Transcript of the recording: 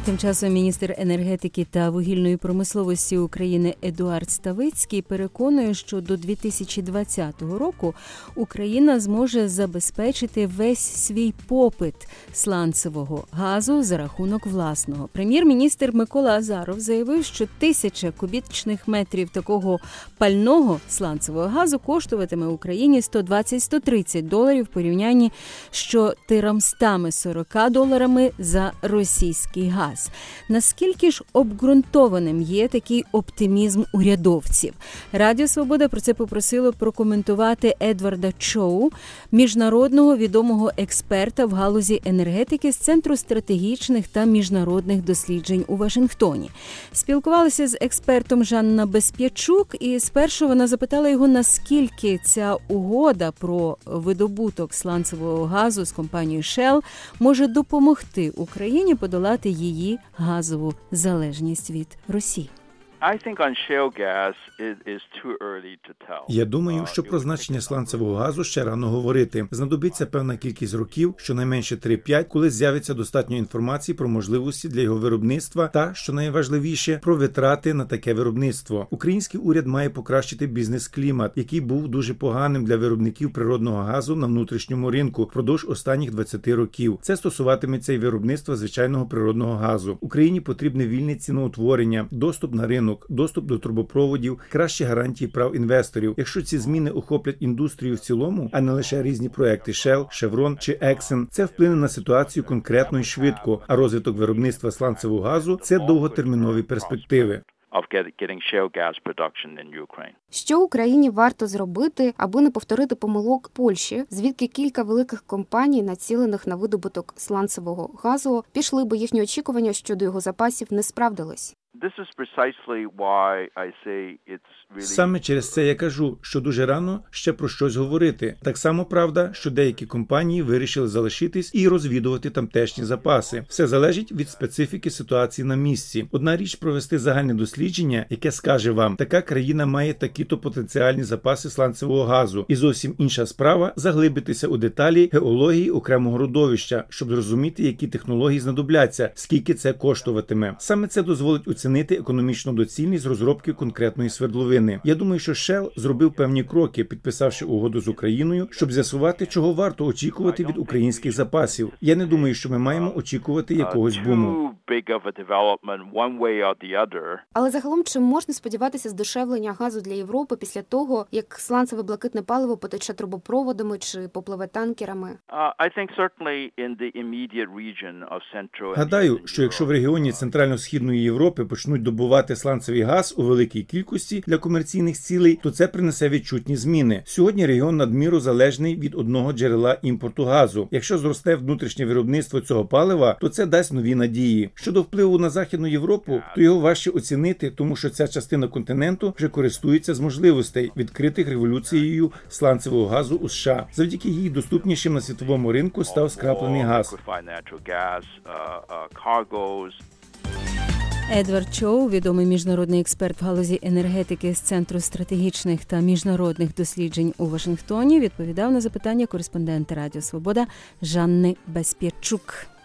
Тим часом міністр енергетики та вугільної промисловості України Едуард Ставицький переконує, що до 2020 року Україна зможе забезпечити весь свій попит сланцевого газу за рахунок власного. Прем'єр-міністр Микола Азаров заявив, що 1000 кубічних метрів такого пального сланцевого газу коштуватиме Україні $120-130 в порівнянні з $440 за російський газ. Наскільки ж обґрунтованим є такий оптимізм урядовців? Радіо «Свобода» про це попросило прокоментувати Едварда Чоу, міжнародного відомого експерта в галузі енергетики з Центру стратегічних та міжнародних досліджень у Вашингтоні. Спілкувалася з експертом Жанна Бесп'ячук, і спершу вона запитала його, наскільки ця угода про видобуток сланцевого газу з компанією Shell може допомогти Україні подолати її газову залежність від Росії. Я думаю, що про значення сланцевого газу ще рано говорити. Знадобиться певна кількість років, щонайменше 3-5, коли з'явиться достатньо інформації про можливості для його виробництва та, що найважливіше, про витрати на таке виробництво. Український уряд має покращити бізнес-клімат, який був дуже поганим для виробників природного газу на внутрішньому ринку впродовж останніх 20 років. Це стосуватиметься і виробництва звичайного природного газу. Україні потрібне вільне ціноутворення, доступ на ринок, доступ до трубопроводів, кращі гарантії прав інвесторів. Якщо ці зміни охоплять індустрію в цілому, а не лише різні проекти Shell, Chevron чи Exxon, це вплине на ситуацію конкретно і швидко, а розвиток виробництва сланцевого газу – це довготермінові перспективи. Що Україні варто зробити, аби не повторити помилок Польщі, звідки кілька великих компаній, націлених на видобуток сланцевого газу, пішли, бо їхні очікування щодо його запасів не справдились? Саме через це я кажу, що дуже рано ще про щось говорити. Так само правда, що деякі компанії вирішили залишитись і розвідувати тамтешні запаси. Все залежить від специфіки ситуації на місці. Одна річ провести загальне дослідження, яке скаже вам, така країна має такі-то потенціальні запаси сланцевого газу. І зовсім інша справа – заглибитися у деталі геології окремого родовища, щоб зрозуміти, які технології знадобляться, скільки це коштуватиме. Саме це дозволить оцінити економічну доцільність розробки конкретної свердловини. Я думаю, що Shell зробив певні кроки, підписавши угоду з Україною, щоб з'ясувати, чого варто очікувати від українських запасів. Я не думаю, що ми маємо очікувати якогось буму. Але загалом, чи можна сподіватися здешевлення газу для Європи після того, як сланцеве блакитне паливо потече трубопроводами чи попливе танкерами? Гадаю, що якщо в регіоні Центрально-Східної Європи почнуть добувати сланцевий газ у великій кількості для комерційних цілей, то це принесе відчутні зміни. Сьогодні регіон надміру залежний від одного джерела імпорту газу. Якщо зросте внутрішнє виробництво цього палива, то це дасть нові надії. Щодо впливу на Західну Європу, то його важче оцінити, тому що ця частина континенту вже користується з можливостей, відкритих революцією сланцевого газу у США. Завдяки їй доступнішим на світовому ринку став скраплений газ. Едвард Чоу, відомий міжнародний експерт в галузі енергетики з Центру стратегічних та міжнародних досліджень у Вашингтоні, відповідав на запитання кореспондента Радіо «Свобода» Жанни Бесп'ячук.